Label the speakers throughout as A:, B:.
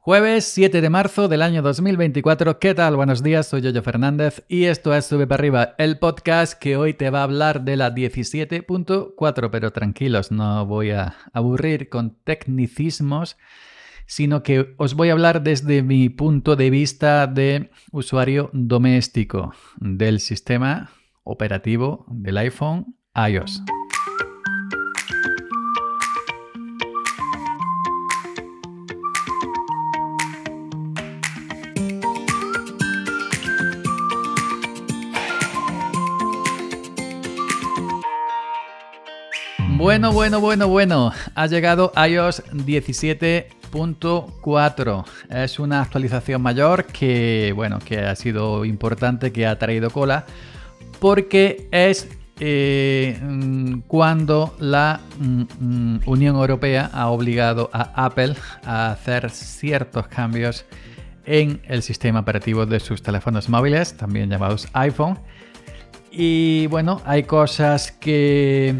A: Jueves 7 de marzo del año 2024. ¿Qué tal? Buenos días, soy Yoyo Fernández y esto es Sube para Arriba, el podcast que hoy te va a hablar de la 17.4, pero tranquilos, no voy a aburrir con tecnicismos, sino que os voy a hablar desde mi punto de vista de usuario doméstico del sistema operativo del iPhone iOS. Bueno. Ha llegado iOS 17.4. Es una actualización mayor que ha sido importante, que ha traído cola, porque es cuando la Unión Europea ha obligado a Apple a hacer ciertos cambios en el sistema operativo de sus teléfonos móviles, también llamados iPhone. Y bueno, hay cosas que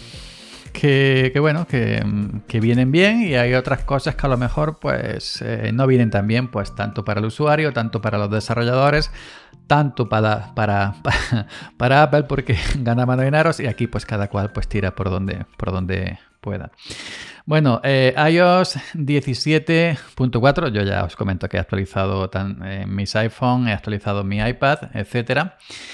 A: vienen bien, y hay otras cosas que a lo mejor no vienen tan bien, pues tanto para el usuario, tanto para los desarrolladores, tanto para Apple, porque gana más dinero, y aquí pues cada cual pues tira por donde pueda. Bueno, iOS 17.4, yo ya os comento que he actualizado mis iPhone, he actualizado mi iPad, etcétera.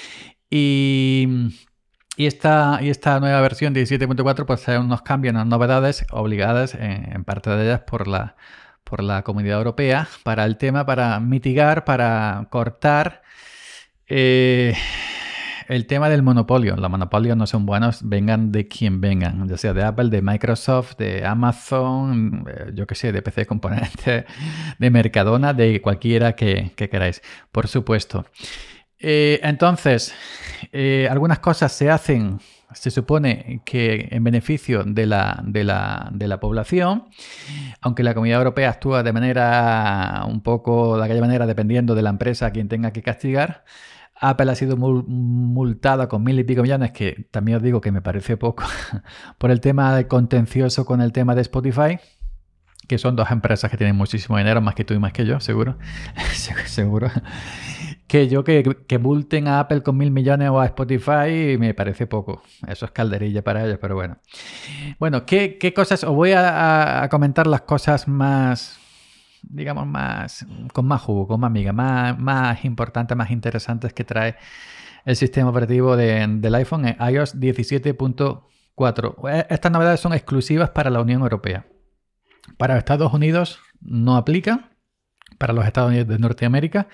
A: Y esta nueva versión 17.4 pues trae unos cambios, unas novedades obligadas en parte de ellas por la Comunidad Europea para el tema, para mitigar, para cortar el tema del monopolio. Los monopolios no son buenos, vengan de quien vengan, ya sea de Apple, de Microsoft, de Amazon, de PC Componentes, de Mercadona, de cualquiera que queráis, por supuesto. Entonces, algunas cosas se hacen, se supone que en beneficio de la población, aunque la Comunidad Europea actúa de manera un poco de aquella manera, dependiendo de la empresa a quien tenga que castigar. Apple ha sido multada con 1.000 y pico millones, que también os digo que me parece poco, por el tema de contencioso con el tema de Spotify, que son dos empresas que tienen muchísimo dinero, más que tú y más que yo, seguro. Seguro. Que multen a Apple con 1.000 millones o a Spotify me parece poco. Eso es calderilla para ellos, pero bueno. Bueno, ¿qué cosas? Os voy a comentar las cosas más, digamos, con más jugo, con más miga, más importantes, más interesantes que trae el sistema operativo del iPhone en iOS 17.4. Estas novedades son exclusivas para la Unión Europea. Para Estados Unidos no aplica, para los Estados Unidos de Norteamérica.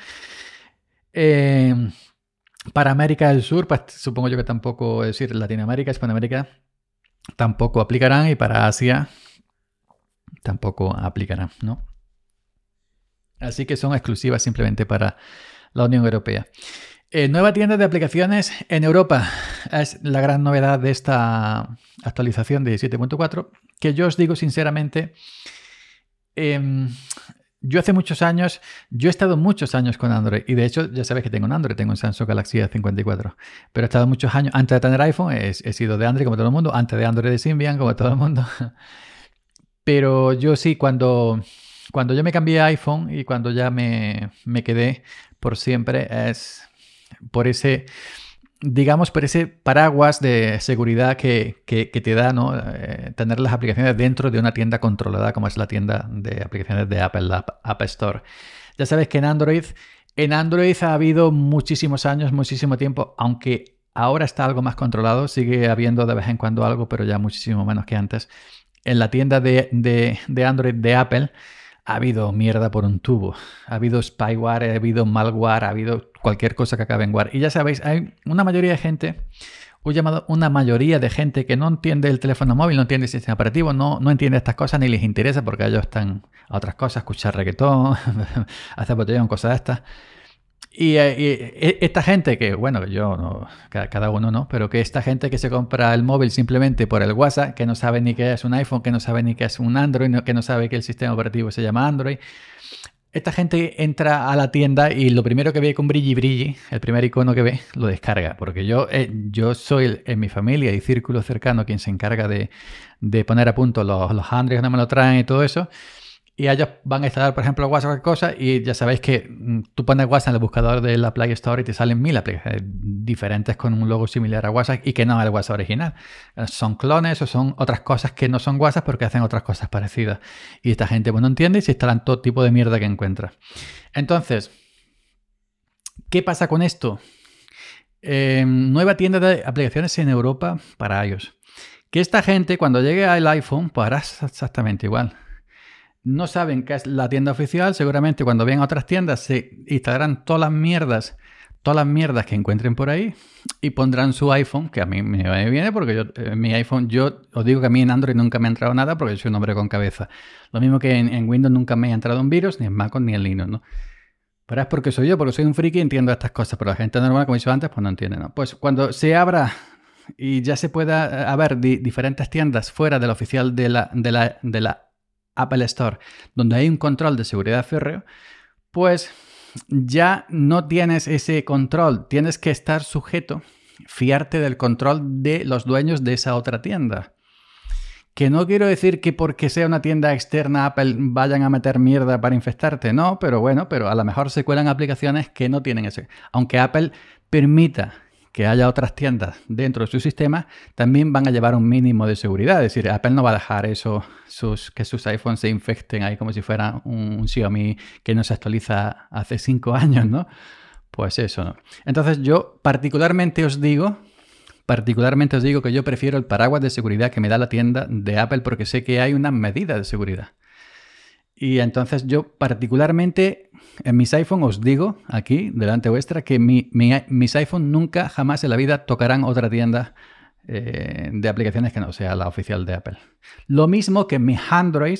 A: Para América del Sur, pues supongo yo que tampoco, es decir, Latinoamérica, Hispanoamérica, tampoco aplicarán, y para Asia tampoco aplicarán, ¿no? Así que son exclusivas simplemente para la Unión Europea. Nueva tienda de aplicaciones en Europa. Es la gran novedad de esta actualización de 17.4, que yo os digo sinceramente, yo hace muchos años, yo he estado muchos años con Android, y de hecho ya sabéis que tengo un Android, tengo un Samsung Galaxy A54, pero he estado muchos años, antes de tener iPhone, he sido de Android como todo el mundo, antes de Android de Symbian como todo el mundo, pero yo sí, cuando yo me cambié a iPhone y cuando ya me quedé por siempre, es por ese, digamos, por ese paraguas de seguridad que te da, ¿no? Tener las aplicaciones dentro de una tienda controlada como es la tienda de aplicaciones de Apple, la App Store. Ya sabes que en Android ha habido muchísimos años, muchísimo tiempo, aunque ahora está algo más controlado, sigue habiendo de vez en cuando algo, pero ya muchísimo menos que antes. En la tienda de Android de Apple ha habido mierda por un tubo. Ha habido spyware, ha habido malware, ha habido cualquier cosa que acabe en ware. Y ya sabéis, hay una mayoría de gente, una mayoría de gente que no entiende el teléfono móvil, no entiende el sistema operativo, no entiende estas cosas, ni les interesa, porque ellos están a otras cosas, escuchar reggaetón, hacer botellón, cosas de estas. Y esta gente que, bueno, yo no, cada uno no, pero que esta gente que se compra el móvil simplemente por el WhatsApp, que no sabe ni qué es un iPhone, que no sabe ni qué es un Android, que no sabe que el sistema operativo se llama Android. Esta gente entra a la tienda y lo primero que ve con brilli, el primer icono que ve, lo descarga. Porque yo soy en mi familia y círculo cercano quien se encarga de poner a punto los Android que no me lo traen y todo eso. y ellos van a instalar, por ejemplo, WhatsApp o cualquier cosa, y ya sabéis que tú pones WhatsApp en el buscador de la Play Store y te salen 1000 aplicaciones diferentes con un logo similar a WhatsApp y que no es el WhatsApp original. Son clones o son otras cosas que no son WhatsApp porque hacen otras cosas parecidas. Y esta gente pues no entiende y se instalan todo tipo de mierda que encuentra. Entonces, ¿qué pasa con esto? Nueva tienda de aplicaciones en Europa para iOS. Que esta gente cuando llegue al iPhone pues hará exactamente igual. No saben qué es la tienda oficial, seguramente cuando vean otras tiendas se instalarán todas las mierdas que encuentren por ahí y pondrán su iPhone, que a mí me viene porque yo, mi iPhone, yo os digo que a mí en Android nunca me ha entrado nada porque yo soy un hombre con cabeza. Lo mismo que en Windows nunca me ha entrado un virus, ni en Mac ni en Linux, ¿no? Pero es porque soy yo, porque soy un friki y entiendo estas cosas, pero la gente normal, como he dicho antes, pues no entiende, ¿no? Pues cuando se abra y ya se pueda haber diferentes tiendas fuera del oficial de la Apple Store, donde hay un control de seguridad férreo, pues ya no tienes ese control. Tienes que estar sujeto, fiarte del control de los dueños de esa otra tienda. Que no quiero decir que porque sea una tienda externa Apple vayan a meter mierda para infectarte, no, pero bueno, pero a lo mejor se cuelan aplicaciones que no tienen ese. Aunque Apple permita que haya otras tiendas dentro de su sistema, también van a llevar un mínimo de seguridad. Es decir, Apple no va a dejar eso, que sus iPhones se infecten ahí como si fuera un Xiaomi que no se actualiza hace 5 años, ¿no? Pues eso, ¿no? Entonces yo particularmente os digo que yo prefiero el paraguas de seguridad que me da la tienda de Apple porque sé que hay una medida de seguridad. Y entonces yo particularmente en mis iPhone os digo aquí, delante vuestra, que mis iPhone nunca, jamás en la vida tocarán otra tienda de aplicaciones que no sea la oficial de Apple. Lo mismo que en mis Android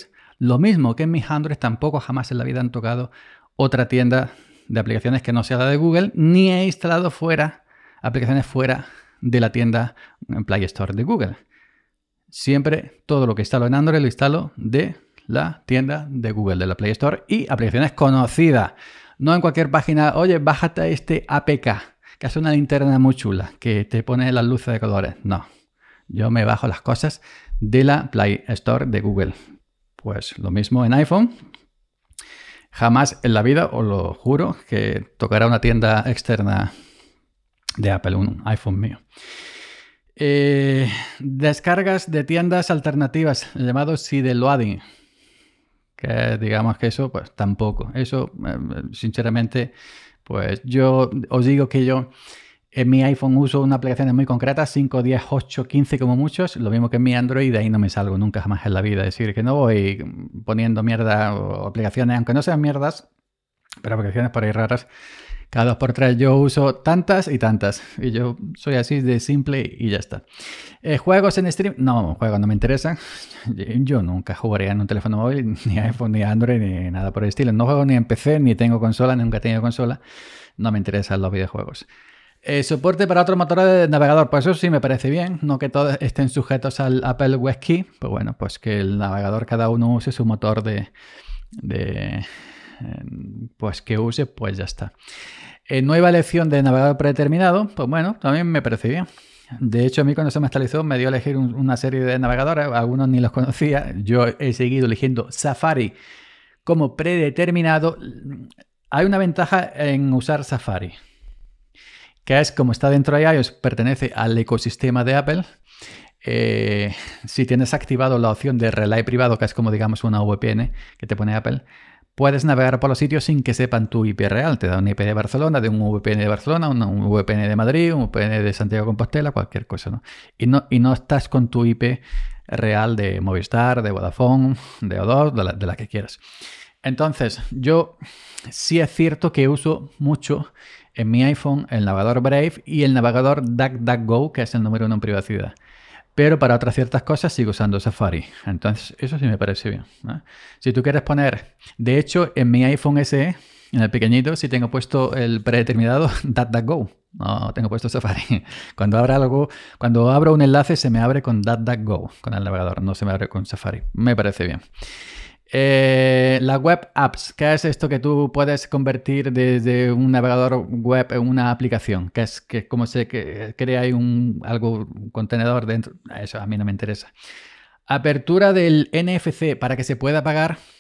A: tampoco jamás en la vida han tocado otra tienda de aplicaciones que no sea la de Google, ni he instalado aplicaciones fuera de la tienda en Play Store de Google. Siempre todo lo que instalo en Android lo instalo de la tienda de Google, de la Play Store, y aplicaciones conocidas. No en cualquier página, oye, bájate este APK, que hace una linterna muy chula, que te pone las luces de colores. No, yo me bajo las cosas de la Play Store de Google. Pues lo mismo en iPhone. Jamás en la vida, os lo juro, que tocará una tienda externa de Apple, un iPhone mío. Descargas de tiendas alternativas, llamado sideloading. Que digamos que eso, pues tampoco. Eso, sinceramente, pues yo os digo que yo en mi iPhone uso una aplicación muy concreta, 5, 10, 8, 15 como muchos. Lo mismo que en mi Android, de ahí no me salgo nunca jamás en la vida. Es decir, que no voy poniendo mierda o aplicaciones, aunque no sean mierdas, pero aplicaciones por ahí raras. Cada 2x3 yo uso tantas y tantas. Y yo soy así de simple y ya está. ¿Juegos en stream? No, juegos no me interesan. Yo nunca jugaría en un teléfono móvil, ni iPhone, ni Android, ni nada por el estilo. No juego ni en PC, ni tengo consola, nunca he tenido consola. No me interesan los videojuegos. Soporte para otros motores de navegador. Pues eso sí me parece bien. No que todos estén sujetos al Apple WebKey. Pues bueno, pues que el navegador cada uno use su motor pues que use, pues ya está. Nueva elección de navegador predeterminado, pues bueno, también me parece bien. De hecho, a mí cuando se me actualizó me dio a elegir una serie de navegadores, algunos ni los conocía. Yo he seguido eligiendo Safari como predeterminado. Hay una ventaja en usar Safari, que es como está dentro de iOS, pertenece al ecosistema de Apple. Si tienes activado la opción de relay privado, que es como digamos una VPN que te pone Apple, puedes navegar por los sitios sin que sepan tu IP real. Te da un IP de Barcelona, de un VPN de Barcelona, un VPN de Madrid, un VPN de Santiago de Compostela, cualquier cosa, ¿no? Y no estás con tu IP real de Movistar, de Vodafone, de O2, de la que quieras. Entonces, yo sí es cierto que uso mucho en mi iPhone el navegador Brave y el navegador DuckDuckGo, que es el número 1 en privacidad. Pero para otras ciertas cosas sigo usando Safari. Entonces, eso sí me parece bien, ¿no? Si tú quieres poner... De hecho, en mi iPhone SE, en el pequeñito, sí tengo puesto el predeterminado DuckDuckGo. No tengo puesto Safari. Cuando abro un enlace, se me abre con DuckDuckGo, con el navegador. No se me abre con Safari. Me parece bien. La web apps, ¿qué es esto que tú puedes convertir desde un navegador web en una aplicación? ¿Qué es que como se crea ahí un contenedor dentro? Eso a mí no me interesa. Apertura del NFC para que se pueda pagar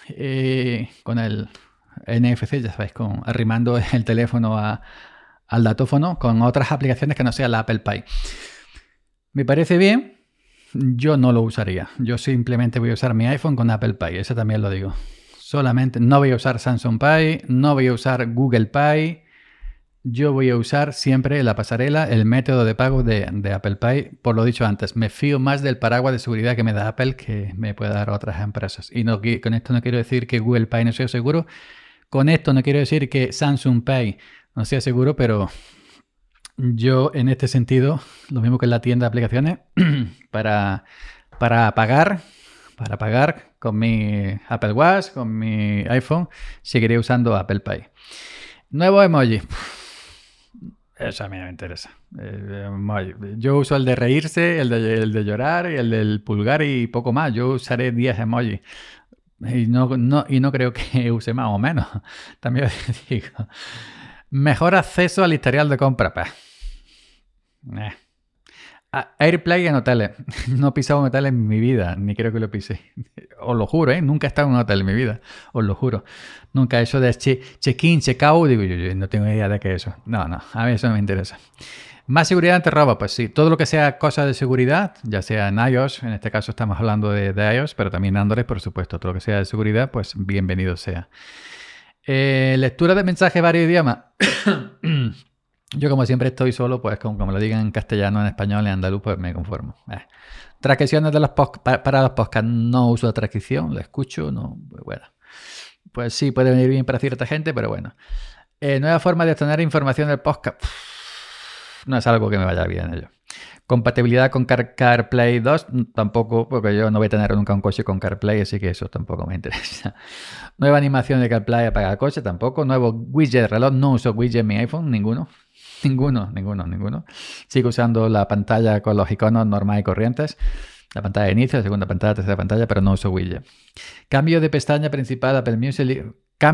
A: con el NFC, ya sabéis, arrimando el teléfono al datófono con otras aplicaciones que no sea la Apple Pay. Me parece bien. Yo no lo usaría. Yo simplemente voy a usar mi iPhone con Apple Pay. Eso también lo digo. Solamente no voy a usar Samsung Pay, no voy a usar Google Pay. Yo voy a usar siempre la pasarela, el método de pago de Apple Pay. Por lo dicho antes, me fío más del paraguas de seguridad que me da Apple que me puede dar otras empresas. Y con esto no quiero decir que Google Pay no sea seguro. Con esto no quiero decir que Samsung Pay no sea seguro, pero yo en este sentido, lo mismo que en la tienda de aplicaciones, para pagar con mi Apple Watch, con mi iPhone, seguiré usando Apple Pay. Nuevo emoji. Eso a mí no me interesa. Yo uso el de reírse, el de llorar, y el del pulgar y poco más. Yo usaré 10 emojis. Y no creo que use más o menos. También digo. Mejor acceso al historial de compra. AirPlay en hoteles. No he pisado un hotel en mi vida, ni creo que lo pise. Os lo juro, nunca he estado en un hotel en mi vida. Os lo juro. Nunca eso de check-in, check-out. Digo, yo no tengo idea de qué es eso. No, a mí eso no me interesa. Más seguridad ante robo, pues sí. Todo lo que sea cosa de seguridad, ya sea en iOS, en este caso estamos hablando de iOS, pero también Android, por supuesto. Todo lo que sea de seguridad, pues bienvenido sea. Lectura de mensajes varios idiomas. Yo como siempre estoy solo, pues como lo digan en castellano, en español, en andaluz, pues me conformo. Transcripciones de para los podcasts. No uso la transcripción, la escucho, no, bueno. Pues sí, puede venir bien para cierta gente, pero bueno. Nueva forma de obtener información del podcast. No es algo que me vaya bien ello. Compatibilidad con CarPlay 2, tampoco, porque yo no voy a tener nunca un coche con CarPlay, así que eso tampoco me interesa. Nueva animación de CarPlay apaga el coche, tampoco. Nuevo widget de reloj, no uso widget en mi iPhone, ninguno. Sigo usando la pantalla con los iconos normales y corrientes. La pantalla de inicio, la segunda pantalla, tercera pantalla, pero no uso widget. Cambio de pestaña principal Apple Music.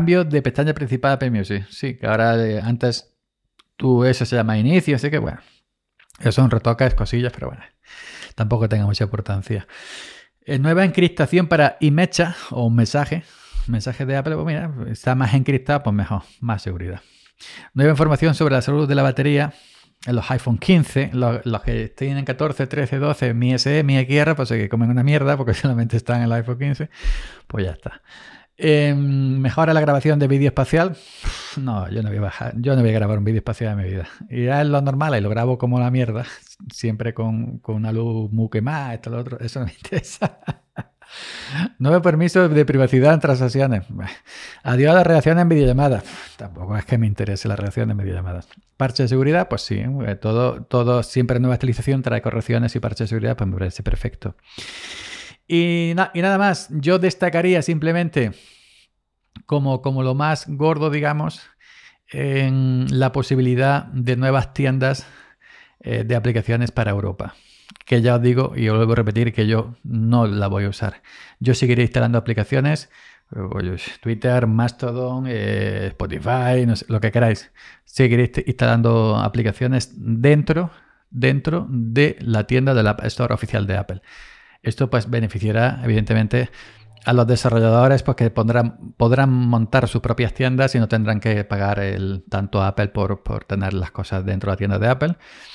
A: Sí, que ahora antes eso se llama inicio, así que bueno. Eso son retoques, cosillas, pero bueno, tampoco tenga mucha importancia. Nueva encriptación para iMessage o mensaje de Apple, pues mira, está más encriptado, pues mejor, más seguridad. Nueva información sobre la salud de la batería en los iPhone 15, los que tienen 14, 13, 12, Mi SE, Mi XR, pues que comen una mierda porque solamente están en el iPhone 15, pues ya está. Mejora la grabación de vídeo espacial. No, yo no voy a grabar un vídeo espacial en mi vida. Y ya es lo normal y lo grabo como la mierda, siempre con una luz muy quemada, esto, lo otro, eso no me interesa. Nuevo permiso de privacidad en transacciones. Adiós a las reacciones en videollamadas. Tampoco es que me interese la reacción en videollamadas. Parche de seguridad, pues sí, todo siempre nueva actualización trae correcciones y parche de seguridad, pues me parece perfecto. Y nada más, yo destacaría simplemente como lo más gordo, digamos, en la posibilidad de nuevas tiendas de aplicaciones para Europa. Que ya os digo, y os vuelvo a repetir, que yo no la voy a usar. Yo seguiré instalando aplicaciones, Twitter, Mastodon, Spotify, no sé, lo que queráis. Seguiré instalando aplicaciones dentro de la tienda de la App Store oficial de Apple. Esto pues beneficiará evidentemente a los desarrolladores porque podrán montar sus propias tiendas y no tendrán que pagar tanto a Apple por tener las cosas dentro de la tienda de Apple.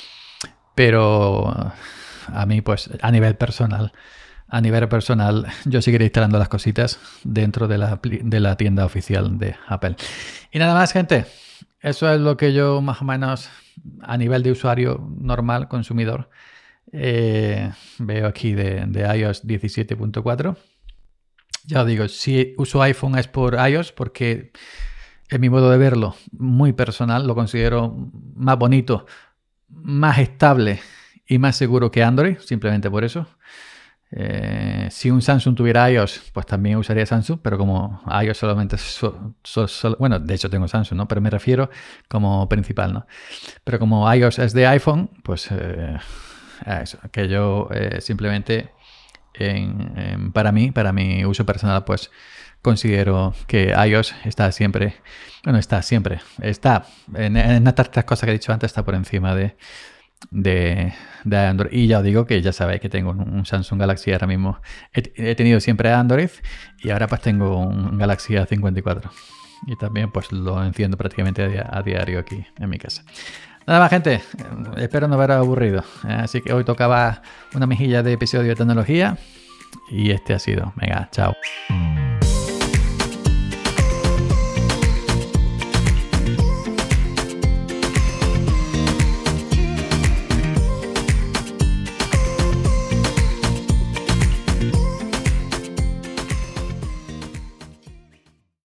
A: Pero a mí pues a nivel personal yo seguiré instalando las cositas dentro de la tienda oficial de Apple. Y nada más, gente. Eso es lo que yo más o menos a nivel de usuario normal, consumidor, veo aquí de iOS 17.4. Ya os digo, si uso iPhone es por iOS porque es mi modo de verlo muy personal, lo considero más bonito, más estable y más seguro que Android, simplemente por eso. Si un Samsung tuviera iOS, pues también usaría Samsung, pero como iOS solamente bueno, de hecho tengo Samsung, ¿no? Pero me refiero como principal, ¿no? Pero como iOS es de iPhone, pues eso, que yo simplemente para mi uso personal, pues considero que iOS está en estas cosas que he dicho antes, está por encima de de Android. Y ya os digo que ya sabéis que tengo un Samsung Galaxy ahora mismo. He tenido siempre Android y ahora pues tengo un Galaxy A54. Y también pues lo enciendo prácticamente a diario aquí en mi casa. Nada más, gente. Espero no haberos aburrido. Así que hoy tocaba una mejilla de episodio de tecnología. Y este ha sido. Venga, chao.